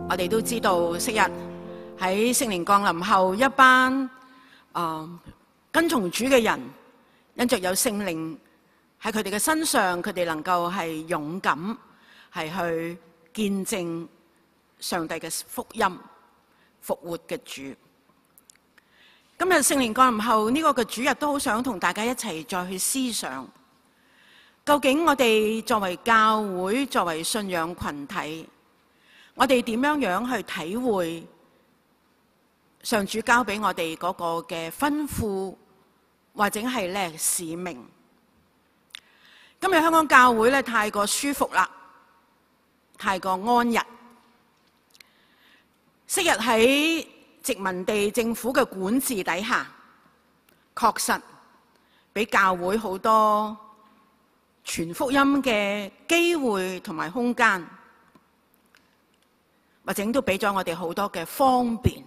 我哋都知道，昔日喺聖靈降臨後，一班跟從主嘅人，因着有聖靈喺佢哋嘅身上，佢哋能夠係勇敢，係去見證上帝嘅福音、復活嘅主。今日聖靈降臨後呢個嘅主日，都好想同大家一齊再去思想，究竟我哋作為教會、作為信仰群體，我哋點樣去體會上主交俾我哋嗰個嘅吩咐，或者係咧使命？今日香港教會咧太過舒服啦，太過安逸。昔日喺殖民地政府嘅管治底下，確實俾教會好多傳福音嘅機會同埋空間，或者都俾咗我哋好多嘅方便。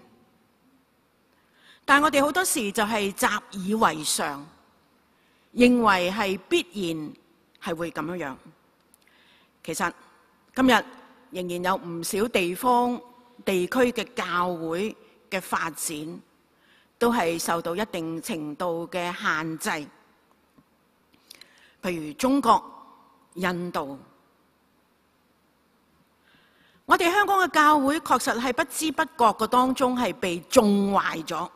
但係我哋好多時就係習以為常，認為係必然係會咁樣。其實今日仍然有唔少地方地區嘅教會嘅發展，都係受到一定程度嘅限制。譬如中國、印度，我哋香港嘅教會確實係不知不覺嘅當中係被縱壞咗，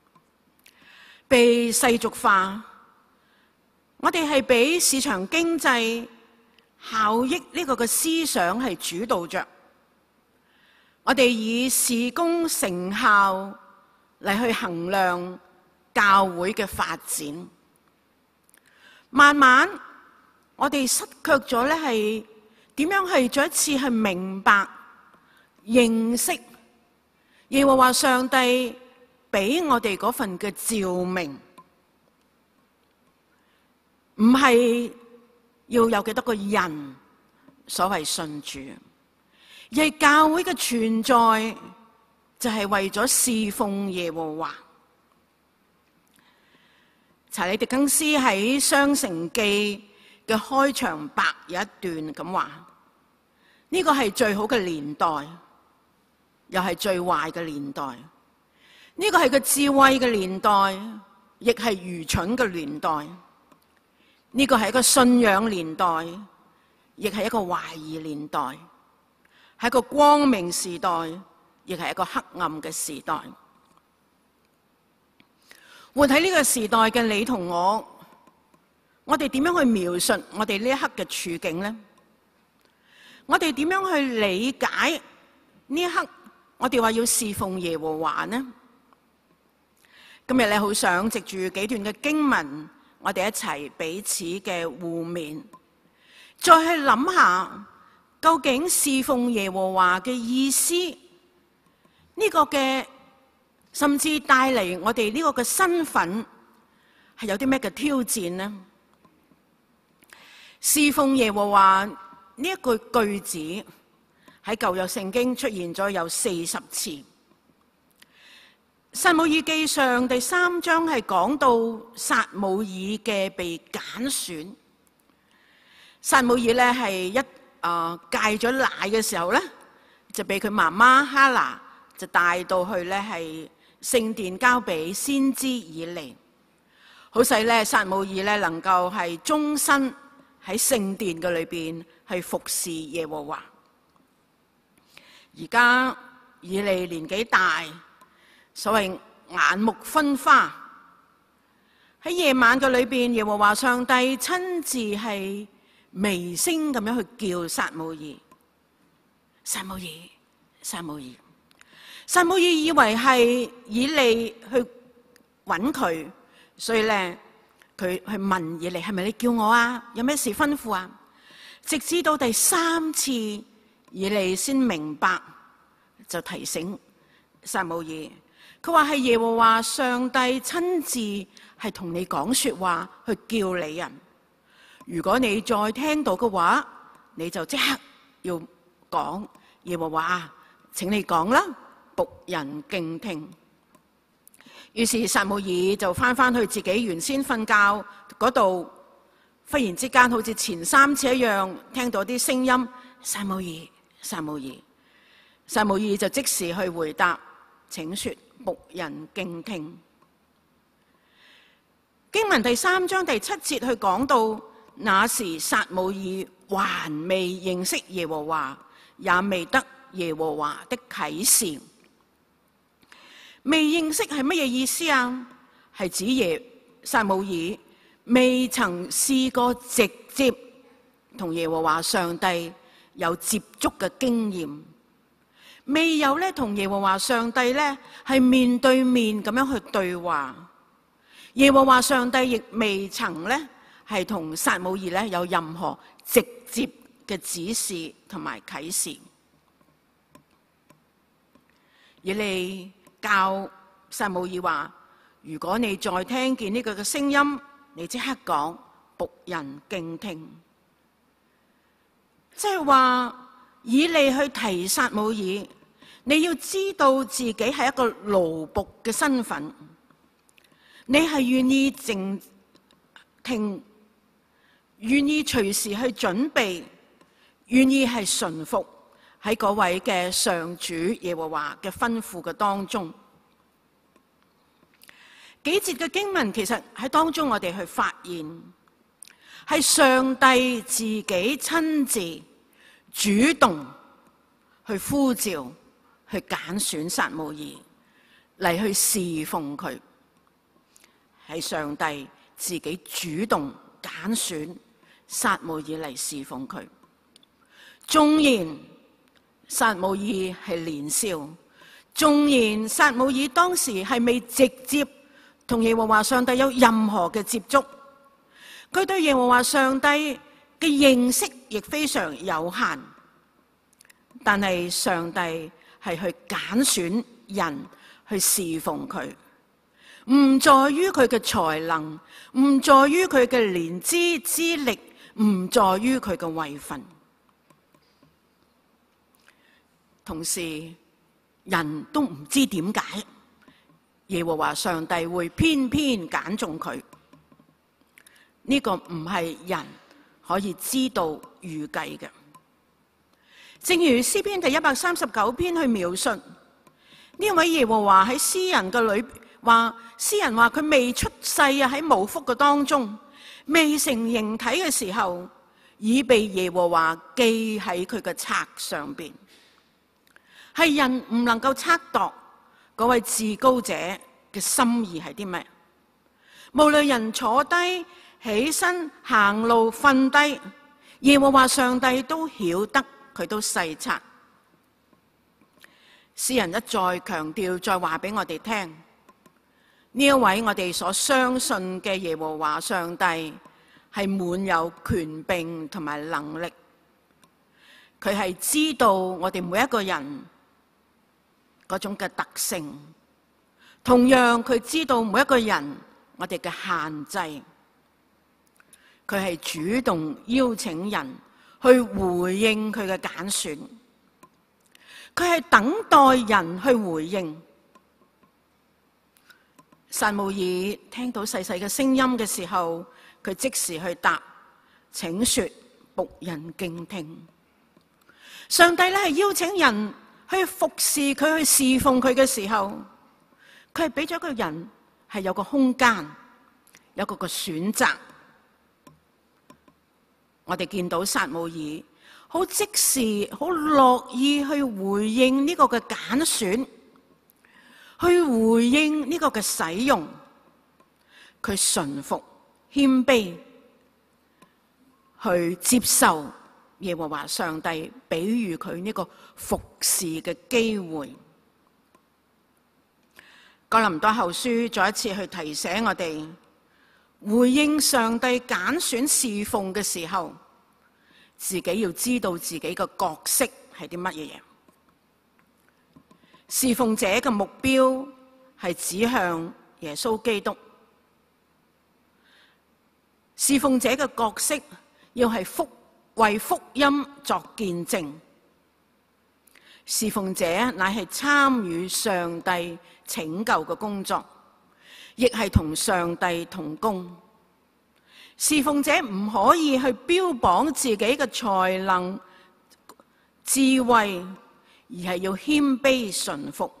被世俗化。我哋係俾市場經濟效益呢個嘅思想係主導着，我哋以事工成效嚟去衡量教會嘅發展。慢慢我哋失卻咗咧係點樣係再一次去明白認識耶和華上帝俾我哋嗰份嘅召命，唔係要有幾多個人所謂信主，而係教會嘅存在就係為咗侍奉耶和華。查理狄更斯喺《雙城記》嘅開場白有一段咁話：呢個係最好嘅年代，又係最壞嘅年代。呢個係個智慧嘅年代，亦係愚蠢嘅年代。呢個係一個信仰年代，亦係一個懷疑年代。係一個光明時代，亦係一個黑暗嘅時代。活喺呢個時代嘅你同我哋點樣去描述我哋呢一刻嘅處境呢？我哋點樣去理解呢一刻我哋話要侍奉耶和華呢？今日你好想藉住幾段嘅經文，我哋一齊彼此嘅互勉，再去諗下究竟侍奉耶和華嘅意思，呢個嘅甚至帶嚟我哋呢個嘅身份係有啲咩嘅挑戰呢？侍奉耶和華呢一句句子喺舊約聖經出現咗有40次。撒母耳記上第3章係講到撒母耳嘅被揀選。撒母耳咧係一戒咗奶嘅時候咧，就俾佢媽媽哈拿就帶到去咧係聖殿交俾先知以利。好使咧撒母耳咧能夠係終身喺聖殿嘅裏邊去服侍耶和華。而家以利年紀大，所謂眼目昏花，喺夜晚嘅裏邊，耶和華上帝親自係微聲咁樣去叫撒母耳，撒母耳，撒母耳。撒母耳以為係以利去揾佢，所以咧佢去問以利：係咪你叫我啊？有咩事吩咐啊？直至到第3次，以利先明白，就提醒撒母耳。佢話係耶和華上帝親自係同你講說話，去叫你啊！如果你再聽到嘅話，你就即刻要講耶和華，請你講啦，僕人敬聽。於是撒母耳就翻去自己原先瞓覺嗰度，忽然之間好似前3次一樣，聽到啲聲音：撒母耳，撒母耳。 撒母耳就即時去回答，請說，僕人敬聽。經文第3章第7節去講到，那時撒母耳還未認識耶和華，也未得耶和華的啟示。未認識係乜嘢意思啊？係指撒母耳未曾試過直接同耶和華上帝有接觸嘅經驗，未有咧同耶和華上帝咧係面對面咁樣去對話。耶和華上帝亦未曾咧係同撒母耳咧有任何直接嘅指示同埋啟示。而你教撒母耳話，如果你再聽見呢個嘅聲音，你即刻講，僕人敬聽。即係話以利去提撒母耳，你要知道自己係一個奴僕嘅身份，你係願意靜聽，願意隨時去準備，願意係順服喺嗰位嘅上主耶和華嘅吩咐嘅當中。幾節嘅經文其實喺當中我哋去發現，係上帝自己親自主動去呼召、去揀選撒母耳嚟去侍奉佢，係上帝自己主動揀選撒母耳嚟侍奉佢。縱然撒母耳係年少，縱然撒母耳當時係未直接同耶和華上帝有任何嘅接觸，佢對耶和華上帝嘅認識亦非常有限，但係上帝係去揀選人去侍奉佢，唔在於佢嘅才能，唔在於佢嘅年資資歷，唔在於佢嘅位份。同時人都唔知點解耶和華上帝會偏偏揀中佢，呢個唔係人可以知道預計嘅。正如詩篇第139篇去描述呢位耶和華喺詩人嘅裏話，詩人話佢未出世啊，喺母腹嘅當中，未成形體嘅時候，已被耶和華記喺佢嘅冊上邊。係人唔能夠測度嗰位至高者嘅心意係啲咩？無論人坐低、起身、行路、瞓低，耶和華上帝都曉得，佢都細察。詩人一再強調，再話俾我哋聽，呢一位我哋所相信嘅耶和華上帝係滿有權柄同埋能力，佢係知道我哋每一個人嗰種嘅特性，同樣佢知道每一個人我哋嘅限制，佢係主動邀請人去回應佢嘅揀選，佢係等待人去回應。撒母耳聽到細細嘅聲音嘅時候，佢即時去答，請說，僕人敬聽。上帝咧係邀請人去服侍佢，去侍奉佢嘅時候，佢係俾咗個人係有個空間，有個選擇。我哋見到撒母耳好即時、好樂意去回應呢個嘅揀選，去回應呢個嘅使用，佢順服、謙卑，去接受耶和華上帝俾予佢呢個服侍嘅機會。哥林多後書再一次去提醒我哋，回應上帝揀選侍奉嘅時候，自己要知道自己嘅角色係啲乜嘢嘢。侍奉者嘅目標係指向耶穌基督，侍奉者嘅角色要係為福音作見證，侍奉者乃係參與上帝拯救嘅工作，亦係同上帝同工。侍奉者唔可以去標榜自己嘅才能、智慧， 而係要謙卑順服。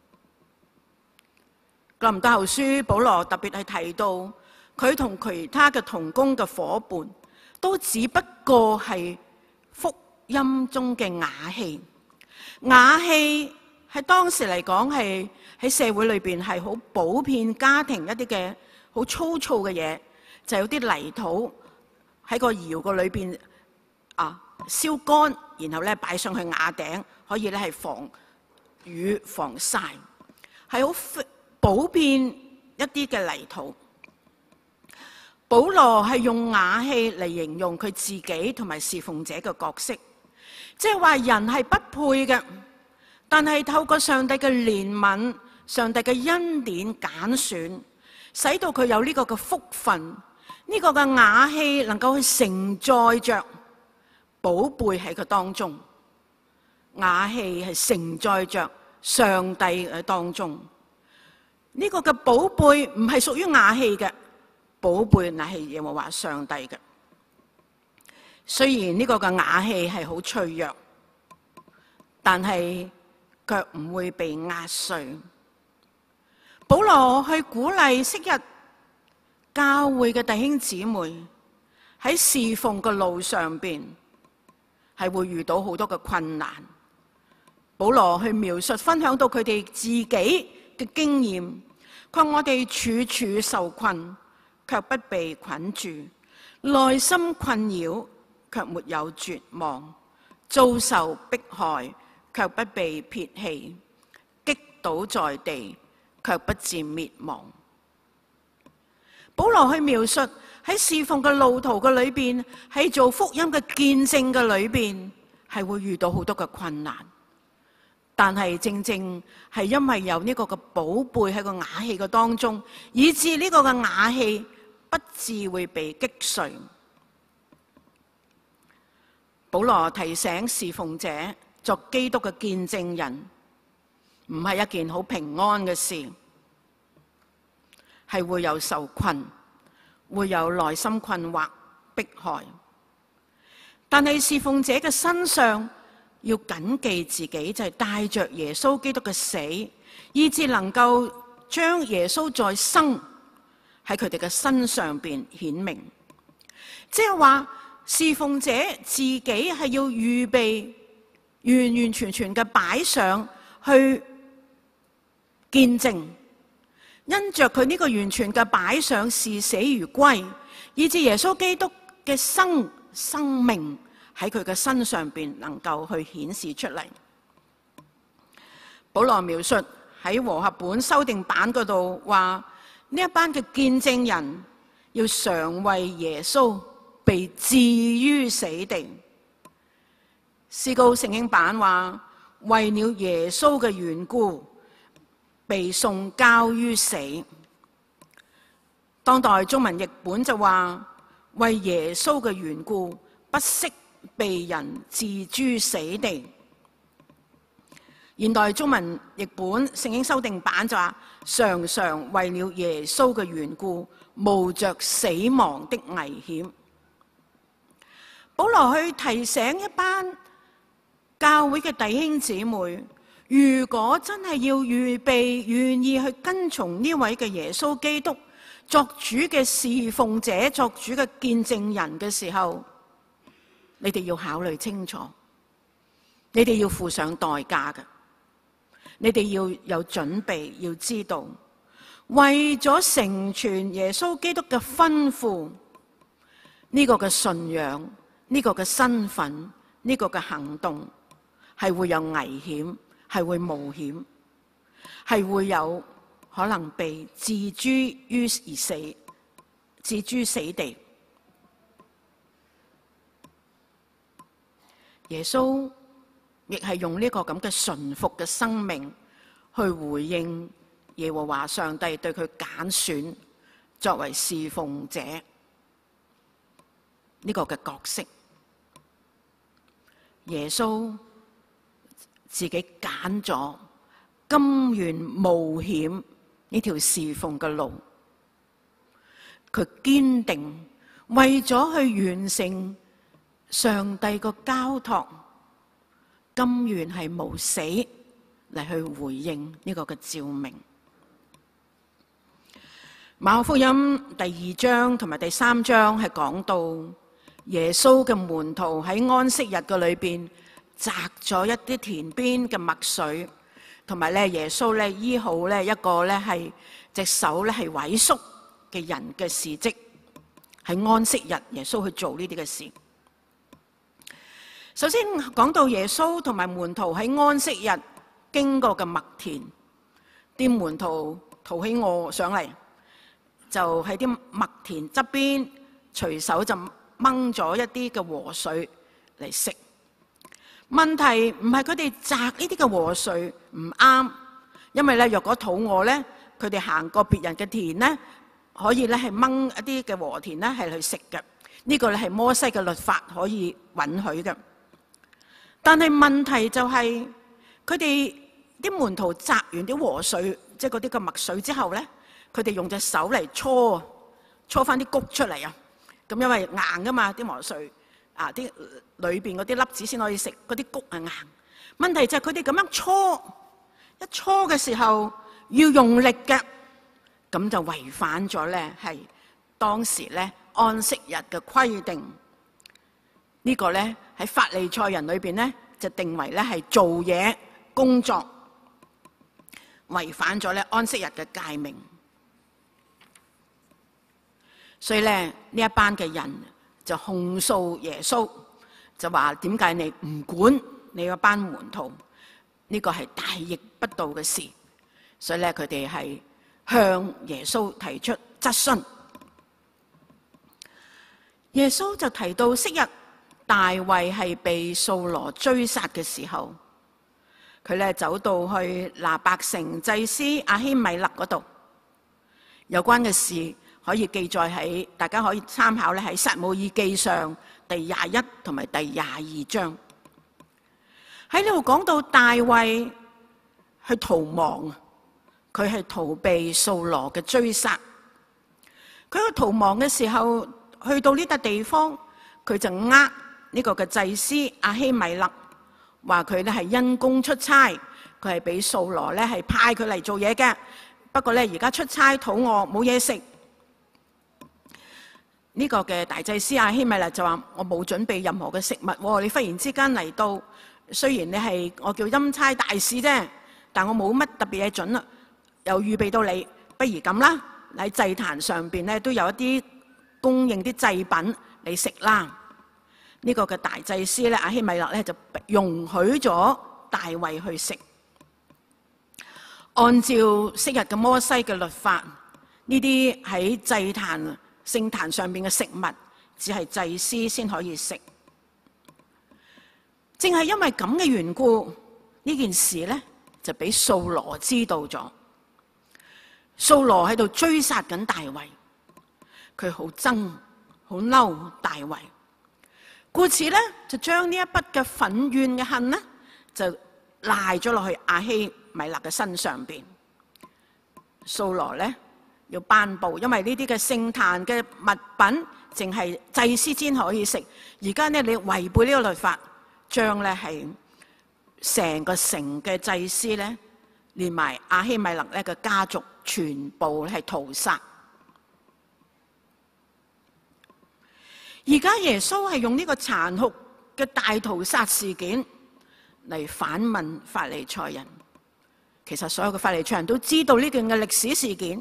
哥林多後書保羅特別係提到，佢同其他嘅同工嘅伙伴都只不過係福音中嘅瓦器。瓦器喺當時嚟講係喺社會裏邊係好普遍，家庭一啲嘅好粗糙嘅嘢，就有啲泥土喺個窯個裏邊燒乾，然後咧擺上去瓦頂，可以咧係防雨防曬，係好普遍一啲嘅泥土。保羅係用瓦器嚟形容佢自己同埋侍奉者嘅角色，即係話人係不配嘅，但係透過上帝嘅憐憫、上帝嘅恩典揀選，使到佢有呢個嘅福分，呢個嘅瓦器能夠去承載着寶貝喺佢當中。瓦器係承載着上帝喺當中，呢個嘅寶貝唔係屬於瓦器嘅，寶貝乃係耶和華上帝嘅。雖然呢個嘅瓦器係好脆弱，但係卻唔會被壓碎。保羅去鼓勵昔日教會嘅弟兄姊妹喺侍奉嘅路上邊係會遇到好多嘅困難。保羅去描述分享到佢哋自己嘅經驗，佢話我哋處處受困，卻不被捆住；內心困擾，卻沒有絕望；遭受迫害，卻不被撇棄；擊倒在地，卻不致滅亡。保羅去描述喺侍奉嘅路途嘅裏邊，喺做福音嘅見證嘅裏邊，係會遇到好多嘅困難。但係正正係因為有呢個嘅寶貝喺個瓦器嘅當中，以致呢個嘅瓦器不致會被擊碎。保羅提醒侍奉者作基督嘅見證人，唔係一件好平安嘅事，係會有受困，會有內心困惑、迫害。但係侍奉者嘅身上要謹記自己就係帶着耶穌基督嘅死，以致能夠將耶穌再生喺佢哋嘅身上邊顯明。即係話侍奉者自己係要預備完完全全嘅擺上去見證，因着佢呢個完全嘅擺上視死如歸，以致耶穌基督嘅生命喺佢嘅身上邊能夠去顯示出嚟。保羅描述喺和合本修訂版嗰度話，呢一班嘅見證人要常為耶穌被置於死地。詩歌聖經版話，為了耶穌嘅緣故被送交於死。當代中文譯本就話，為耶穌嘅緣故不惜被人置諸死地。現代中文譯本聖經修訂版就話，常常為了耶穌嘅緣故冒着死亡的危險。保羅去提醒一班教會嘅弟兄姊妹，如果真係要預備願意去跟從呢位嘅耶穌基督作主嘅侍奉者，作主嘅見證人嘅時候，你哋要考慮清楚，你哋要付上代價嘅，你哋要有準備，要知道為咗成全耶穌基督嘅吩咐，呢個嘅信仰，呢個嘅身份，呢個嘅行動係會有危險，係會冒險，係會有可能被置諸於而死，置諸死地。耶穌亦係用呢個咁嘅順服嘅生命去回應耶和華上帝對佢揀選作為侍奉者呢個嘅角色。耶穌自己揀咗，甘願冒險呢條侍奉嘅路，佢堅定為咗去完成上帝個交託， 甘願係冒死嚟去回應呢個嘅召命。馬可福音第2章同埋第3章係講到耶穌嘅門徒喺安息日嘅裏邊摘咗一啲田邊嘅麥穗，同埋咧耶穌咧醫好咧一個咧係隻手咧係萎縮嘅人嘅事蹟。喺安息日耶穌去做呢啲嘅事。首先講到耶穌同埋門徒喺安息日經過嘅麥田，啲門徒肚起餓上嚟，就喺啲麥田側邊隨手就掹咗一啲嘅禾穗嚟食。問題唔係佢哋摘呢啲嘅禾穗唔啱，因為咧若果肚餓咧，佢哋行過別人嘅田咧，可以咧係掹一啲嘅禾田咧係去食嘅。呢個咧係摩西嘅律法可以允許嘅。但係問題就係佢哋啲門徒摘完啲禾穗，即係嗰啲嘅麥穗之後咧，佢哋用隻手嚟搓翻啲穀出嚟啊！咁因為硬噶嘛啲禾穗啊，啲裏邊嗰啲粒子先可以食，嗰啲穀係硬。問題就係佢哋咁樣一搓嘅時候要用力嘅，咁就違反咗咧係當時咧安息日嘅規定。呢個咧喺法利賽人裏邊咧就定為咧係做嘢工作，違反咗咧安息日嘅誡命。所以咧呢一班嘅人就控訴耶穌，就話點解你唔管你嗰班門徒？呢個係大逆不道嘅事。所以咧佢哋係向耶穌提出質詢。耶穌就提到昔日大衛係被掃羅追殺嘅時候，佢咧走到去拿伯城祭司亞希米勒嗰度，有關嘅事可以記載喺，大家可以參考咧喺撒母耳記上第21同埋第22章。喺呢度講到大衛去逃亡，佢係逃避掃羅嘅追殺。佢去逃亡嘅時候，去到呢笪地方，佢就呢個嘅祭司亞希米勒，話佢咧係因公出差，佢係俾掃羅咧係派佢嚟做嘢嘅。不過咧而家出差肚餓冇嘢食。呢個嘅大祭司亞希米勒就話：我冇準備任何嘅食物，你忽然之間嚟到，雖然你係我叫欽差大使啫，但我冇乜特別嘢準啦，又預備到你，不如咁啦，喺祭壇上邊咧都有一啲供應啲祭品你食啦。呢個嘅大祭司咧亞希米勒咧就容許咗大衛去食。按照昔日嘅摩西嘅律法，呢啲喺祭壇聖壇上邊嘅食物，只係祭司先可以食。正係因為咁嘅緣故，呢件事咧就俾掃羅知道咗。掃羅喺度追殺緊大衛，佢好憎好嬲大衛，故此咧就將呢一筆嘅憤怨嘅恨呢，就賴咗落去亞希米勒嘅身上邊。掃羅咧要頒布，因為呢啲嘅聖壇嘅物品淨係祭司先可以食，而家呢，你違背呢個律法，將咧係成個城嘅祭司咧，連埋亞希米勒咧嘅家族全部係屠殺。而家耶穌係用呢個殘酷嘅大屠殺事件嚟反問法利賽人。其實所有嘅法利賽人都知道呢段嘅歷史事件。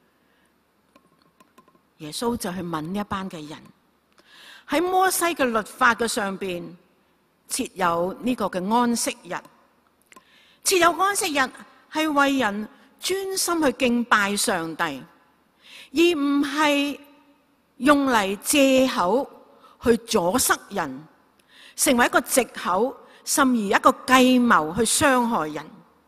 耶穌就去問呢一班嘅人，喺摩西嘅律法嘅上邊設有呢個嘅安息日，設有安息日係為人專心去敬拜上帝，而唔係用嚟借口去阻塞人，成為一個藉口，甚至一個計謀去傷害人。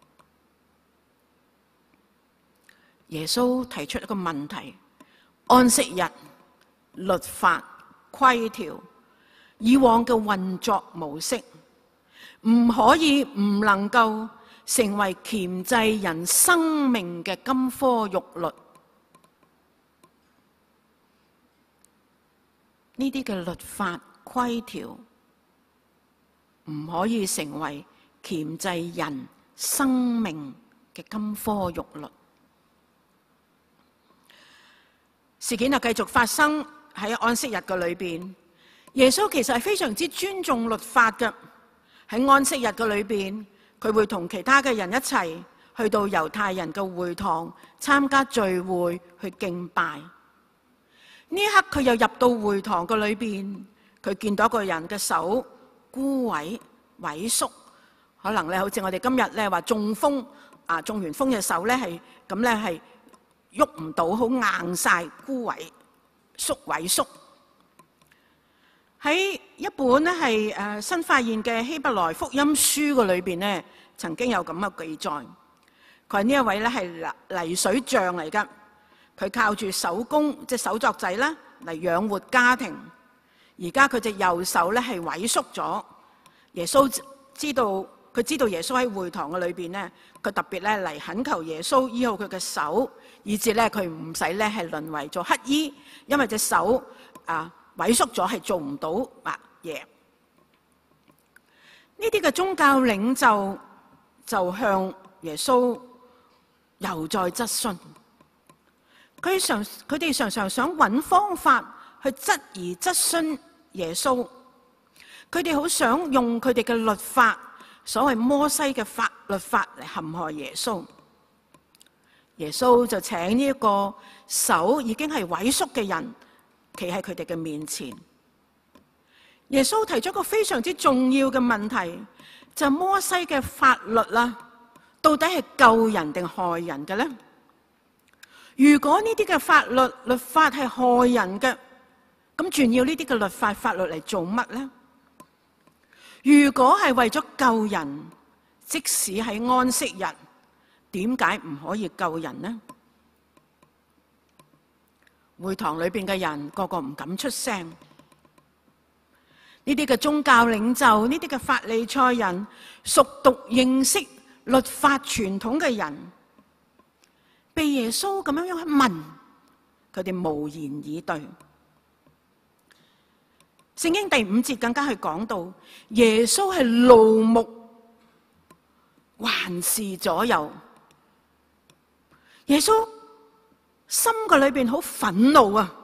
耶穌提出一個問題：安息日、律法、規條，以往嘅運作模式，唔可以唔能夠成為鉗制人生命嘅金科玉律。呢啲嘅律法規條唔可以成為鉗制人生命嘅金科玉律。事件就繼續發生喺安息日嘅裏邊。耶穌其實係非常之尊重律法嘅。喺安息日嘅裏邊，佢會同其他嘅人一齊去到猶太人嘅會堂參加聚會去敬拜。呢一刻佢又入到會堂嘅裏邊，佢見到一個人嘅手枯萎萎縮，可能咧好似我哋今日咧話中風中完風嘅手咧係咁咧係喐唔到，好硬晒枯萎萎縮。喺一本咧係新發現嘅希伯來福音書嘅裏邊咧，曾經有咁嘅記載。佢呢一位咧係泥水匠嚟噶，佢靠住手工即係手作仔啦嚟養活家庭。而家佢隻右手咧係萎縮咗。耶穌知道，佢知道耶穌喺會堂嘅裏邊咧，佢特別咧嚟懇求耶穌醫好佢嘅手，以至咧佢唔使咧係淪為做乞衣，因為隻手萎縮咗係做唔到嘢。呢啲嘅宗教領袖就向耶穌又再質詢，佢哋常常想揾方法去質疑質詢耶穌，佢哋好想用佢哋嘅律法，所謂摩西嘅律法嚟陷害耶穌。耶穌就請呢一個手已經係萎縮嘅人企喺佢哋嘅面前。耶穌提出一個非常之重要嘅問題，就係摩西嘅法律啦，到底係救人定害人嘅咧？如果呢啲嘅律法係害人嘅，咁仲要呢啲嘅律法律嚟做乜咧？如果係為咗救人，即使喺安息日，點解唔可以救人呢？會堂裏邊嘅人個個唔敢出聲。呢啲嘅宗教領袖，呢啲嘅法利賽人，熟讀認識律法傳統嘅人，被耶穌咁樣去問，佢哋無言以對。聖經第5節更加係講到，耶穌係怒目環視左右。耶穌心嘅裏邊好憤怒啊，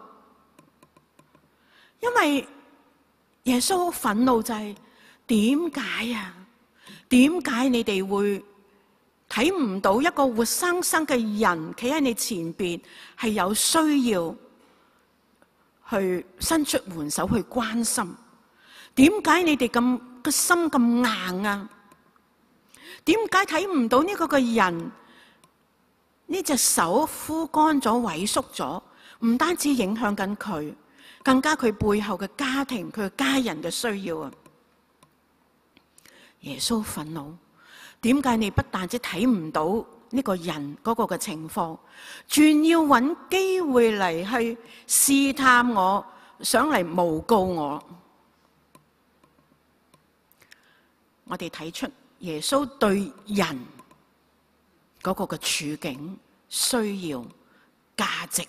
因為耶穌好憤怒就係點解啊？點解你哋會睇唔到一個活生生嘅人企喺你前邊，係有需要去伸出援手去關心？點解你哋咁個心咁硬啊？點解睇唔到呢個嘅人呢隻手枯乾咗、萎縮咗？唔單止影響緊佢，更加佢背後嘅家庭、佢嘅家人嘅需要啊！耶穌憤怒，點解你不但止睇唔到呢個人嗰個嘅情況，仲要揾機會嚟去試探我，想嚟誣告我？我哋睇出耶穌對人嗰個嘅處境、需要、價值，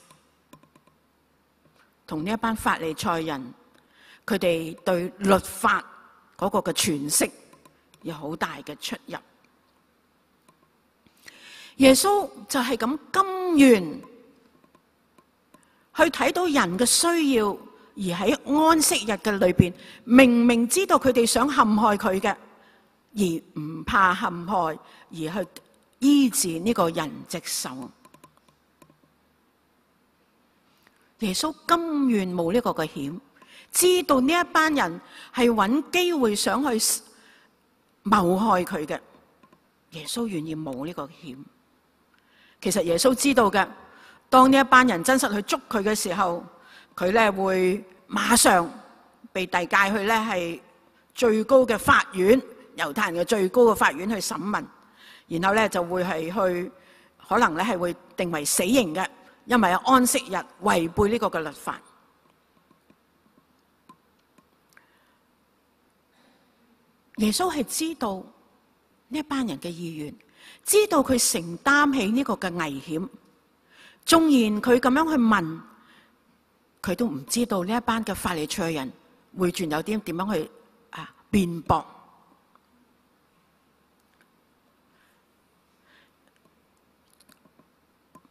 同呢一班法利賽人佢哋對律法嗰個嘅詮釋有好大嘅出入。耶穌就係咁甘願去睇到人嘅需要，而喺安息日嘅裏邊，明明知道佢哋想陷害佢嘅，而唔怕陷害，而去醫治呢個人隻手。耶穌甘願冒呢個嘅險，知道呢一班人係揾機會想去謀害佢嘅，耶穌願意冒呢個險。其實耶穌知道嘅，當呢一班人真實去捉佢嘅時候，佢咧會馬上被遞解去咧係最高嘅法院，猶太人嘅最高嘅法院去審問，然後咧就會係去可能咧係會定為死刑嘅，因為安息日違背呢個嘅律法。耶穌係知道呢一班人嘅意願，知道佢承擔起呢個嘅危險，縱然佢咁樣去問，佢都唔知道呢一班嘅法利賽人會轉有啲點樣去辯駁。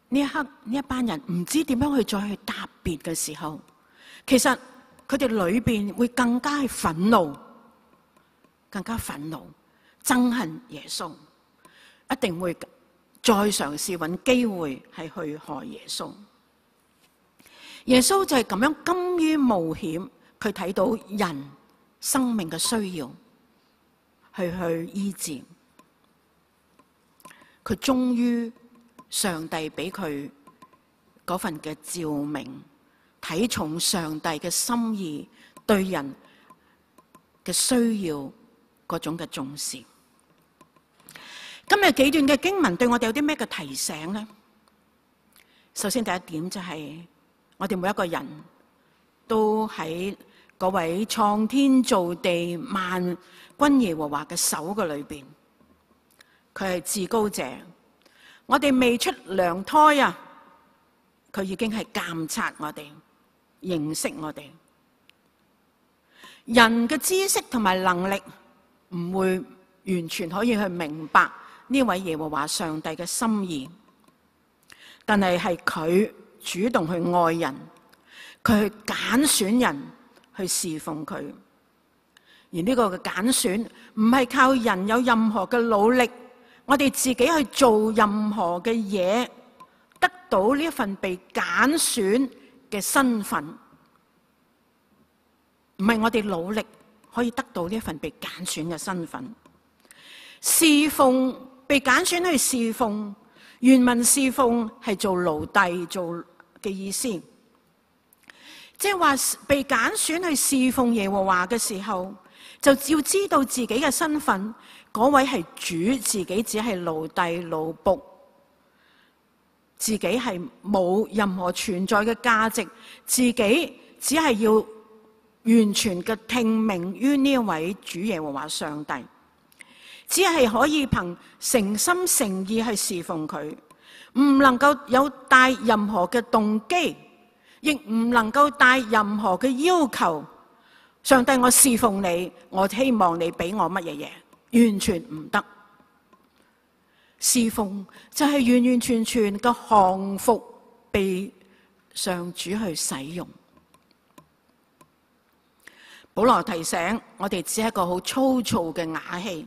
呢一刻呢一班人唔知點樣去再去答別嘅時候，其實佢哋裏邊會更加憤怒，更加憤怒，憎恨耶穌，一定會再嘗試揾機會係去害耶穌。耶穌就係咁樣甘於冒險，佢睇到人生命嘅需要，去醫治。佢終於上帝俾佢嗰份嘅召命，睇重上帝嘅心意對人嘅需要嗰種嘅重視。今日幾段嘅經文對我哋有啲咩嘅提醒呢？首先第一點就係我哋每一個人都喺嗰位創天造地萬軍耶和華嘅手嘅裏邊，佢係至高者。我哋未出娘胎啊，佢已經係監察我哋，認識我哋。人嘅知識同埋能力唔會完全可以去明白呢位耶和華上帝嘅心意，但係佢主動去愛人，佢去揀選人去侍奉佢。而呢個嘅揀選唔係靠人有任何嘅努力，我哋自己去做任何嘅嘢，得到呢一份被揀選嘅身份，唔係我哋努力可以得到呢一份被揀選嘅身份。侍奉，被揀選去侍奉，原文侍奉係做奴隸做嘅意思，即係話被揀選去侍奉耶和華嘅時候，就要知道自己嘅身份，嗰位係主，自己只係奴隸奴僕，自己係冇任何存在嘅價值，自己只係要完全嘅聽命於呢一位主耶和華上帝，只係可以憑誠心誠意去侍奉佢，唔能夠有帶任何嘅動機，亦唔能夠帶任何嘅要求。上帝，我侍奉你，我希望你俾我乜嘢嘢，完全唔得。侍奉就係完完全全嘅降服，被上主去使用。保羅提醒我哋，只係一個好粗糙嘅瓦器，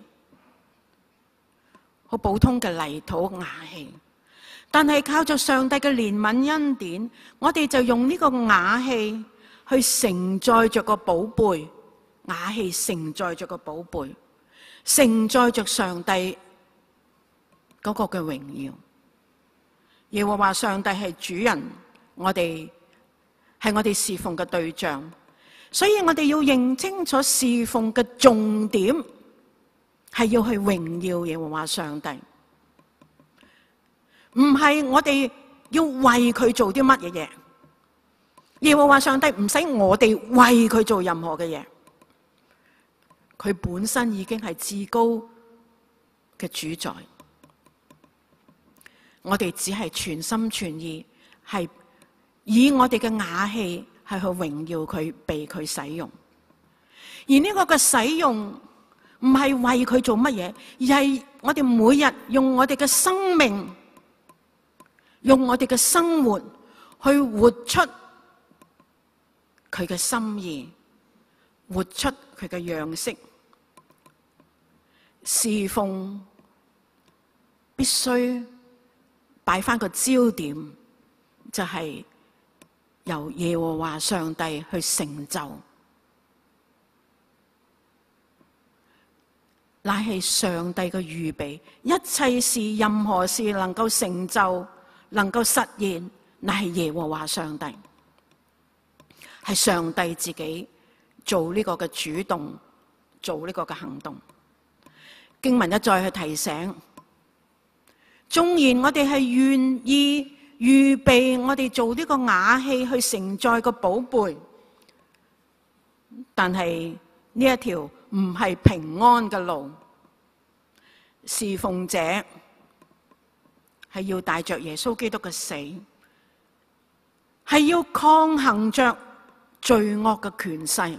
好普通嘅泥土瓦器，但係靠着上帝嘅憐憫恩典，我哋就用呢個瓦器去承載着個寶貝，瓦器承載着個寶貝，承載着上帝嗰個嘅榮耀。耶和華上帝係主人，我哋係我哋侍奉嘅對象，所以我哋要認清楚侍奉嘅重點係要去榮耀耶和華上帝，唔係我哋要為佢做啲乜嘢嘢。耶和華上帝唔使我哋為佢做任何嘅嘢，佢本身已經係至高嘅主宰。我哋只係全心全意，係以我哋嘅瓦器係去榮耀佢，被佢使用。而呢個嘅使用唔係為佢做乜嘢，而係我哋每日用我哋嘅生命，用我哋嘅生活去活出佢嘅心意，活出佢嘅樣式。侍奉必須擺翻個焦點，就係由耶和華上帝去成就，乃係上帝嘅預備。一切事，任何事能夠成就，能夠實現，乃係耶和華上帝。係上帝自己做呢個嘅主動，做呢個嘅行動。經文一再去提醒，縱然我哋係願意預備我哋做呢個瓦器去承載個寶貝，但係呢一條唔係平安嘅路。侍奉者係要帶着耶穌基督嘅死，係要抗衡着罪惡嘅權勢，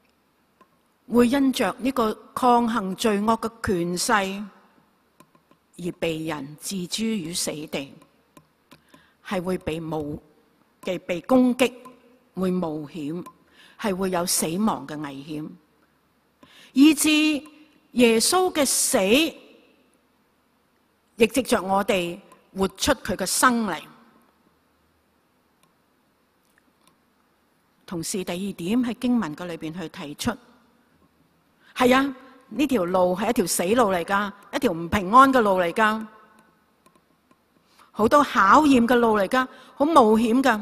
會因着呢個抗衡罪惡嘅權勢， 而被人置諸於死地，係會被攻擊，會冒險，係會有死亡嘅危險，以致耶穌嘅死亦藉着我哋活出佢嘅生嚟。同時第二點喺經文嘅裏邊去提出，係啊，呢條路係一條死路嚟噶，一條唔平安嘅路嚟噶，好多考驗嘅路嚟噶，好冒險噶。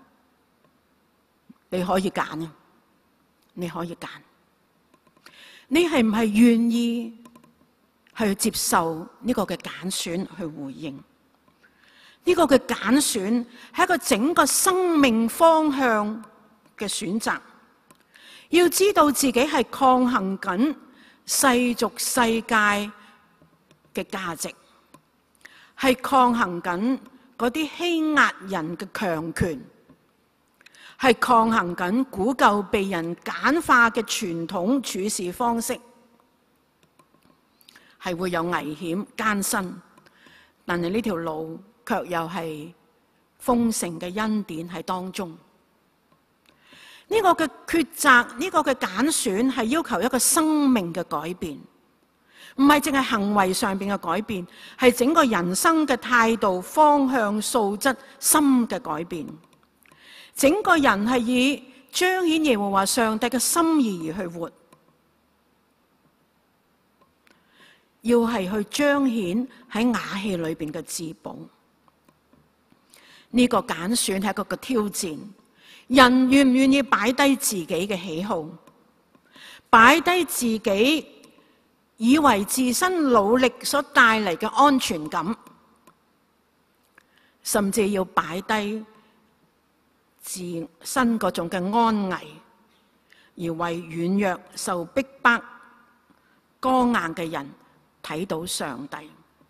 你可以揀啊，你可以揀，你係唔係願意去接受呢個嘅揀選去回應？呢個嘅揀選係一個整個生命方向嘅選擇，要知道自己係抗衡緊世俗世界嘅價值，係抗衡緊嗰啲欺壓人嘅強權，係抗衡緊古舊被人簡化嘅傳統處事方式，係會有危險艱辛，但係呢條路卻又係豐盛嘅恩典喺當中。呢個嘅抉擇，呢個嘅揀選係要求一個生命嘅改變，唔係淨係行為上邊嘅改變，係整個人生嘅態度、方向、素質、心嘅改變。整個人係以彰顯耶和華上帝嘅心意而去活，要係去彰顯喺瓦器裏邊嘅至寶。呢個揀選係一個嘅挑戰。人願唔願意擺低自己嘅喜好，擺低自己以為自身努力所帶嚟嘅安全感，甚至要擺低自身嗰種嘅安危，而為軟弱、受逼迫、剛硬嘅人睇到上帝。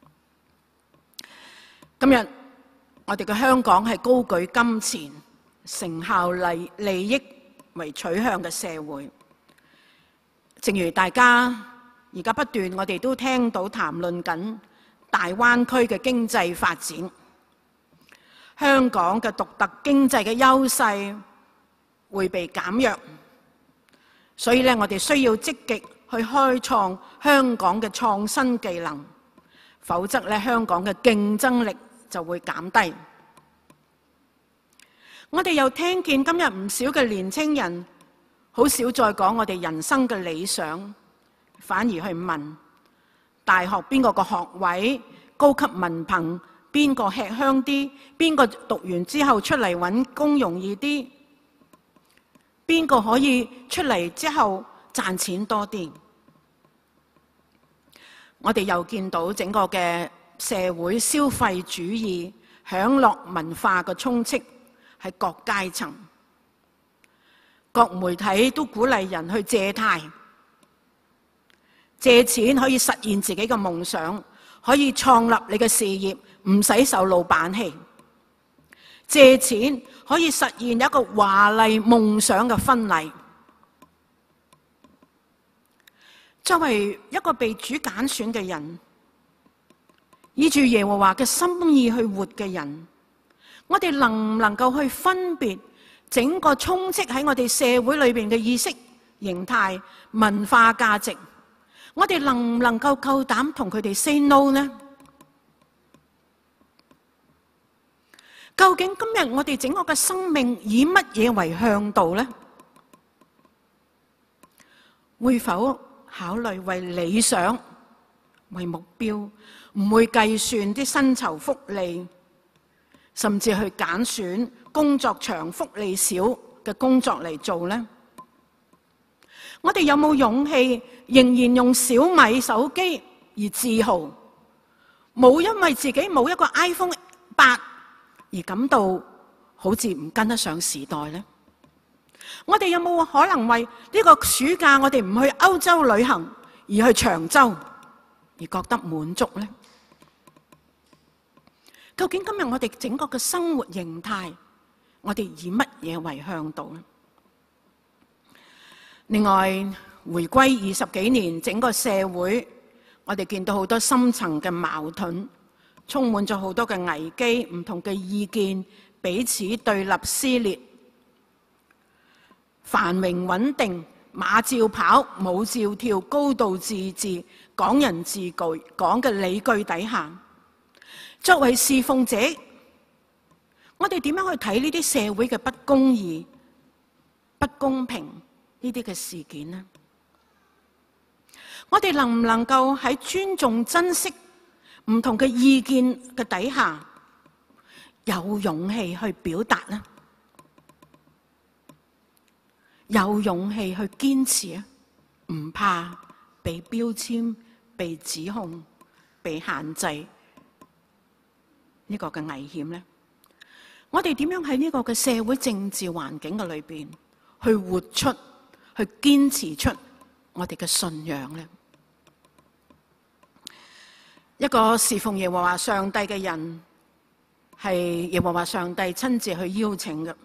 今日我哋嘅香港係高舉金錢、成效利益為取向嘅社會，正如大家而家不斷我哋都聽到談論緊大灣區嘅經濟發展，香港嘅獨特經濟嘅優勢會被減弱，所以咧我哋需要積極去開創香港嘅創新技能，否則咧香港嘅競爭力就會減低。我哋又聽見今日唔少嘅年青人好少再講我哋人生嘅理想，反而去問大學邊個個學位、高級文憑邊個吃香啲，邊個讀完之後出嚟揾工容易啲，邊個可以出嚟之後賺錢多啲。我哋又見到整個嘅社會消費主義、享樂文化嘅充斥喺各階層，各媒體都鼓勵人去借貸，借錢可以實現自己嘅夢想，可以創立你嘅事業，唔使受老闆氣。借錢可以實現一個華麗夢想嘅婚禮。作為一個被主揀選嘅人，依住耶和華嘅心意去活嘅人，我哋能唔能夠去分別整個充斥喺我哋社會裏邊嘅意識形態、文化價值？我哋能唔能夠夠膽同佢哋 say no 呢？究竟今日我哋整個嘅生命以乜嘢為向導呢？會否考慮為理想、為目標，唔會計算啲薪酬福利，甚至去揀選工作長、福利少嘅工作嚟做呢？我哋有冇勇氣仍然用小米手機而自豪，冇因為自己冇一個 iPhone 8而感到好似唔跟得上時代呢？我哋有冇可能為呢個暑假我哋唔去歐洲旅行而去長洲而覺得滿足呢？究竟今日我哋整個嘅生活形態，我哋以乜嘢為向導呢？另外，回歸20幾年，整個社會我哋見到好多深層嘅矛盾，充滿咗好多嘅危機，唔同嘅意見彼此對立撕裂。繁榮穩定，馬照跑，舞照跳，高度自治，港人治港嘅理據底下，作為侍奉者，我哋點樣去睇呢啲社會嘅不公義、不公平呢啲嘅事件呢？我哋能唔能夠喺尊重、珍惜唔同嘅意見嘅底下，有勇氣去表達呢？有勇氣去堅持啊！唔怕被標籤、被指控、被限制呢個嘅危險呢？我哋點樣喺呢個嘅社會政治環境嘅裏邊去活出、去堅持出我哋嘅信仰呢？一個侍奉耶和華上帝嘅人，係耶和華上帝親自去邀請嘅。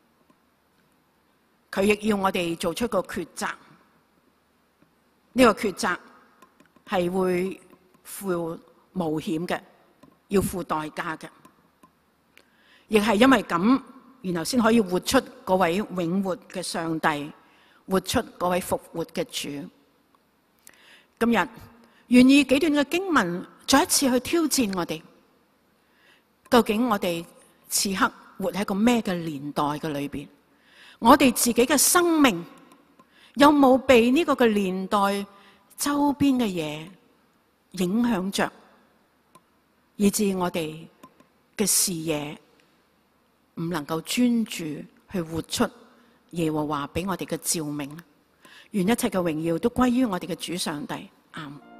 佢亦要我哋做出個抉擇，呢個抉擇係會付冒險嘅，要付代價嘅，亦係因為咁，然後先可以活出嗰位永活嘅上帝，活出嗰位復活嘅主。今日願意幾段嘅經文再一次去挑戰我哋，究竟我哋此刻活喺個咩嘅年代嘅裏邊？我哋自己嘅生命有冇被呢個嘅年代周邊嘅嘢影響着，以致我哋嘅視野唔能夠專注去活出耶和華俾我哋嘅照明？願一切嘅榮耀都歸於我哋嘅主上帝。阿們。